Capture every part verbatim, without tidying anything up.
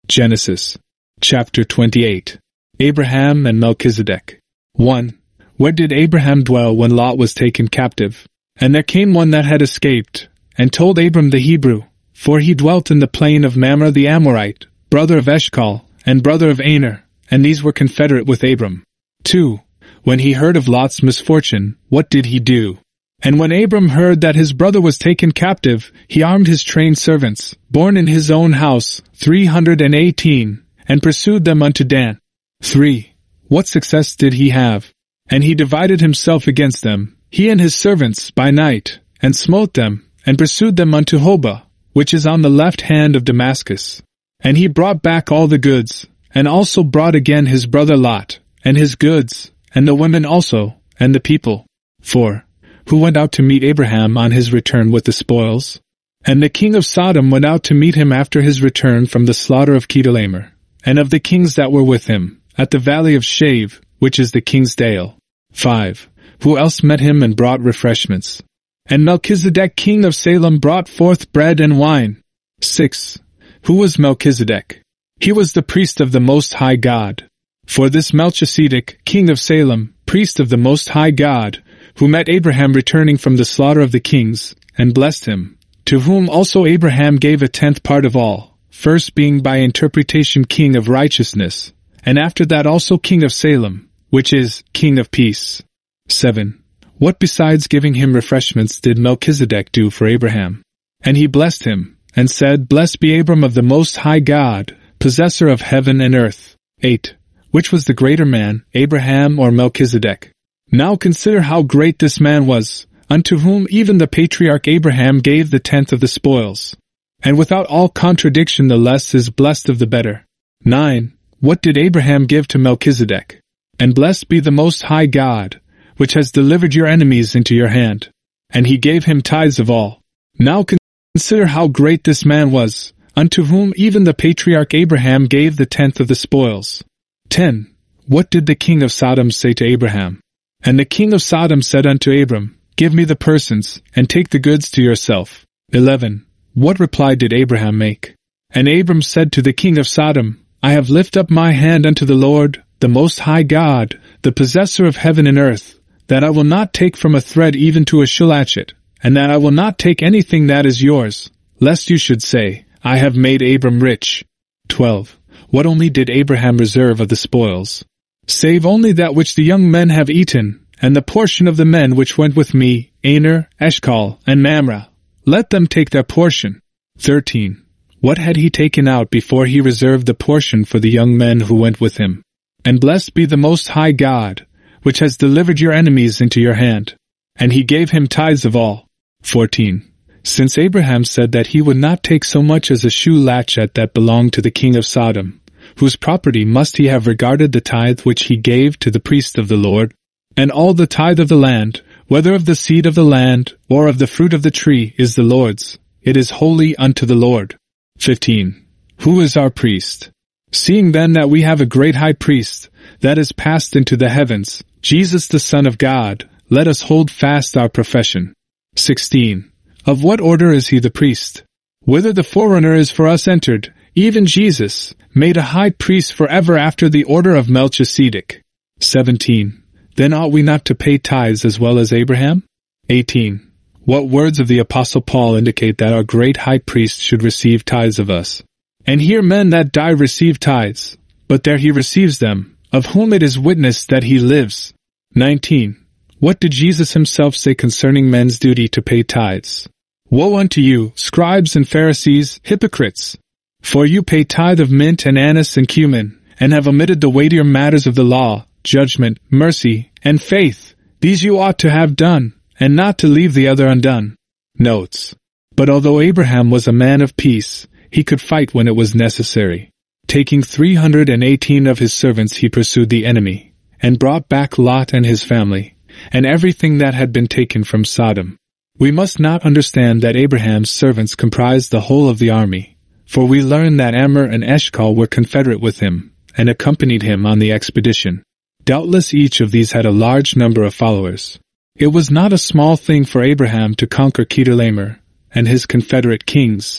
Genesis chapter twenty-eight. Abraham and Melchizedek. one. Where did Abraham dwell when Lot was taken captive? And there came one that had escaped, and told Abram the Hebrew, for he dwelt in the plain of Mamre the Amorite, brother of Eshcol, and brother of Aner, and these were confederate with Abram. two. When he heard of Lot's misfortune, what did he do? And when Abram heard that his brother was taken captive, he armed his trained servants, born in his own house, three hundred and eighteen, and pursued them unto Dan. three. What success did he have? And he divided himself against them, he and his servants, by night, and smote them, and pursued them unto Hobah, which is on the left hand of Damascus. And he brought back all the goods, and also brought again his brother Lot, and his goods, and the women also, and the people. four. Who went out to meet Abraham on his return with the spoils? And the king of Sodom went out to meet him after his return from the slaughter of Chedorlaomer, and of the kings that were with him, at the valley of Shave, which is the king's dale. five. Who else met him and brought refreshments? And Melchizedek king of Salem brought forth bread and wine. six. Who was Melchizedek? He was the priest of the Most High God. For this Melchizedek, king of Salem, priest of the Most High God, who met Abraham returning from the slaughter of the kings, and blessed him, to whom also Abraham gave a tenth part of all, first being by interpretation king of righteousness, and after that also king of Salem, which is, king of peace. seven. What besides giving him refreshments did Melchizedek do for Abraham? And he blessed him, and said, Blessed be Abram of the Most High God, possessor of heaven and earth. eight. Which was the greater man, Abraham or Melchizedek? Now consider how great this man was, unto whom even the patriarch Abraham gave the tenth of the spoils. And without all contradiction the less is blessed of the better. nine. What did Abraham give to Melchizedek? And blessed be the Most High God, which has delivered your enemies into your hand. And he gave him tithes of all. Now consider how great this man was, unto whom even the patriarch Abraham gave the tenth of the spoils. ten. What did the king of Sodom say to Abraham? And the king of Sodom said unto Abram, Give me the persons, and take the goods to yourself. eleven. What reply did Abraham make? And Abram said to the king of Sodom, I have lifted up my hand unto the Lord, the Most High God, the possessor of heaven and earth, that I will not take from a thread even to a shilachet, and that I will not take anything that is yours, lest you should say, I have made Abram rich. twelve. What only did Abraham reserve of the spoils? Save only that which the young men have eaten, and the portion of the men which went with me, Aner, Eshcol, and Mamre. Let them take their portion. thirteen. What had he taken out before he reserved the portion for the young men who went with him? And blessed be the Most High God, which has delivered your enemies into your hand. And he gave him tithes of all. fourteen. Since Abraham said that he would not take so much as a shoe latchet that belonged to the king of Sodom, whose property must he have regarded the tithe which he gave to the priest of the Lord, and all the tithe of the land, whether of the seed of the land, or of the fruit of the tree, is the Lord's. It is holy unto the Lord. fifteen. Who is our priest? Seeing then that we have a great high priest, that is passed into the heavens, Jesus the Son of God, let us hold fast our profession. sixteen. Of what order is he the priest? Whither the forerunner is for us entered, even Jesus, made a high priest forever after the order of Melchizedek. seventeen. Then ought we not to pay tithes as well as Abraham? eighteen. What words of the Apostle Paul indicate that our great high priest should receive tithes of us? And here men that die receive tithes, but there he receives them, of whom it is witnessed that he lives. nineteen. What did Jesus himself say concerning men's duty to pay tithes? Woe unto you, scribes and Pharisees, hypocrites! For you pay tithe of mint and anise and cumin, and have omitted the weightier matters of the law, judgment, mercy, and faith. These you ought to have done, and not to leave the other undone. Notes. But although Abraham was a man of peace, he could fight when it was necessary. Taking three hundred and eighteen of his servants he pursued the enemy, and brought back Lot and his family, and everything that had been taken from Sodom. We must not understand that Abraham's servants comprised the whole of the army, for we learn that Amer and Eshcol were confederate with him, and accompanied him on the expedition. Doubtless each of these had a large number of followers. It was not a small thing for Abraham to conquer Chedorlaomer and his confederate kings.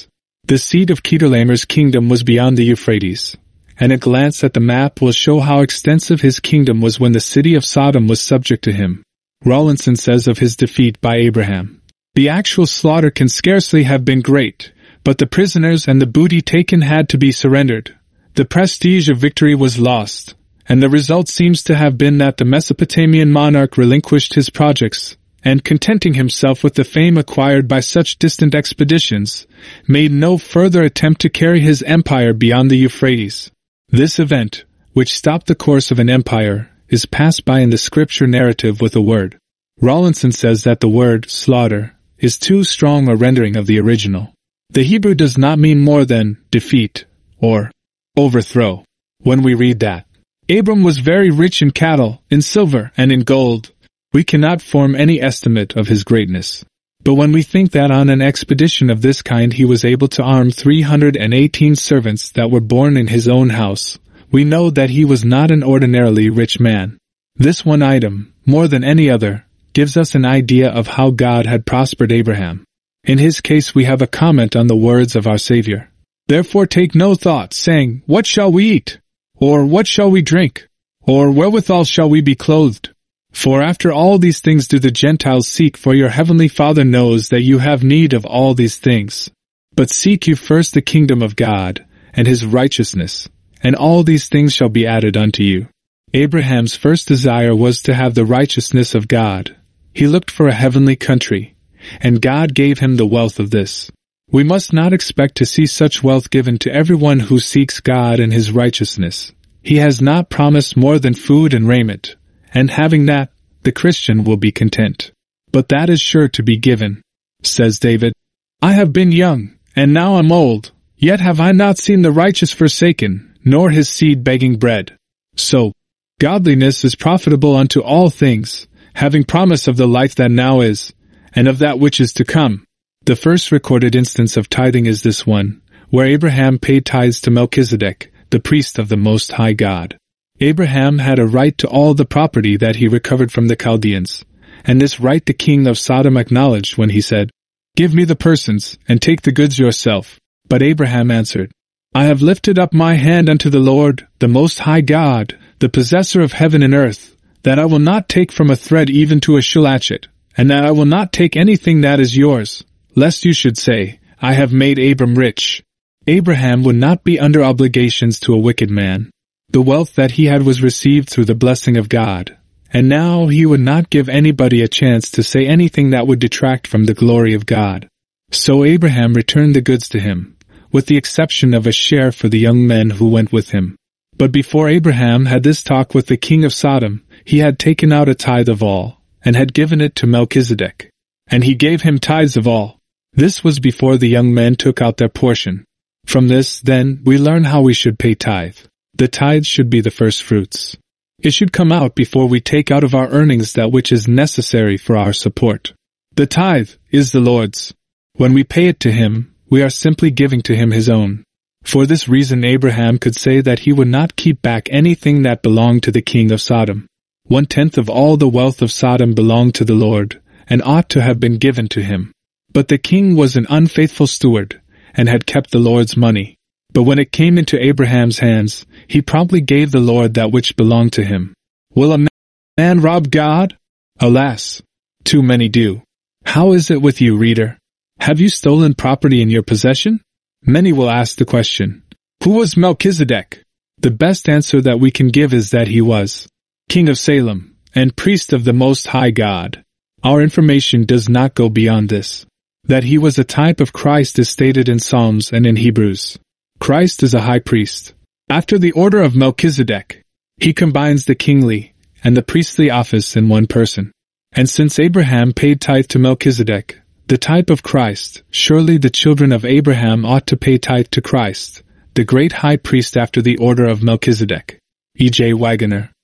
The seat of Chedorlaomer's kingdom was beyond the Euphrates, and a glance at the map will show how extensive his kingdom was when the city of Sodom was subject to him. Rawlinson says of his defeat by Abraham, "The actual slaughter can scarcely have been great, but the prisoners and the booty taken had to be surrendered. The prestige of victory was lost, and the result seems to have been that the Mesopotamian monarch relinquished his projects, and contenting himself with the fame acquired by such distant expeditions, made no further attempt to carry his empire beyond the Euphrates. This event, which stopped the course of an empire, is passed by in the scripture narrative with a word." Rawlinson says that the word slaughter is too strong a rendering of the original. The Hebrew does not mean more than defeat or overthrow. When we read that Abram was very rich in cattle, in silver, and in gold, we cannot form any estimate of his greatness. But when we think that on an expedition of this kind he was able to arm three hundred eighteen servants that were born in his own house, we know that he was not an ordinarily rich man. This one item, more than any other, gives us an idea of how God had prospered Abraham. In his case we have a comment on the words of our Savior. "Therefore take no thought, saying, What shall we eat? Or what shall we drink? Or wherewithal shall we be clothed? For after all these things do the Gentiles seek, for your heavenly Father knows that you have need of all these things. But seek you first the kingdom of God, and his righteousness, and all these things shall be added unto you." Abraham's first desire was to have the righteousness of God. He looked for a heavenly country, and God gave him the wealth of this. We must not expect to see such wealth given to everyone who seeks God and his righteousness. He has not promised more than food and raiment, and having that, the Christian will be content. But that is sure to be given. Says David, "I have been young, and now am old, yet have I not seen the righteous forsaken, nor his seed begging bread." So, godliness is profitable unto all things, having promise of the life that now is, and of that which is to come. The first recorded instance of tithing is this one, where Abraham paid tithes to Melchizedek, the priest of the Most High God. Abraham had a right to all the property that he recovered from the Chaldeans, and this right the king of Sodom acknowledged when he said, "Give me the persons, and take the goods yourself." But Abraham answered, "I have lifted up my hand unto the Lord, the Most High God, the possessor of heaven and earth, that I will not take from a thread even to a shilachet, and that I will not take anything that is yours, lest you should say, I have made Abram rich." Abraham would not be under obligations to a wicked man. The wealth that he had was received through the blessing of God, and now he would not give anybody a chance to say anything that would detract from the glory of God. So Abraham returned the goods to him, with the exception of a share for the young men who went with him. But before Abraham had this talk with the king of Sodom, he had taken out a tithe of all, and had given it to Melchizedek. And he gave him tithes of all. This was before the young men took out their portion. From this, then, we learn how we should pay tithe. The tithe should be the first fruits. It should come out before we take out of our earnings that which is necessary for our support. The tithe is the Lord's. When we pay it to him, we are simply giving to him his own. For this reason Abraham could say that he would not keep back anything that belonged to the king of Sodom. One-tenth of all the wealth of Sodom belonged to the Lord, and ought to have been given to him. But the king was an unfaithful steward, and had kept the Lord's money. But when it came into Abraham's hands, he promptly gave the Lord that which belonged to him. Will a man rob God? Alas, too many do. How is it with you, reader? Have you stolen property in your possession? Many will ask the question, who was Melchizedek? The best answer that we can give is that he was king of Salem, and priest of the Most High God. Our information does not go beyond this. That he was a type of Christ is stated in Psalms and in Hebrews. Christ is a high priest. After the order of Melchizedek, he combines the kingly and the priestly office in one person. And since Abraham paid tithe to Melchizedek, the type of Christ, surely the children of Abraham ought to pay tithe to Christ, the great high priest after the order of Melchizedek. E J Wagoner.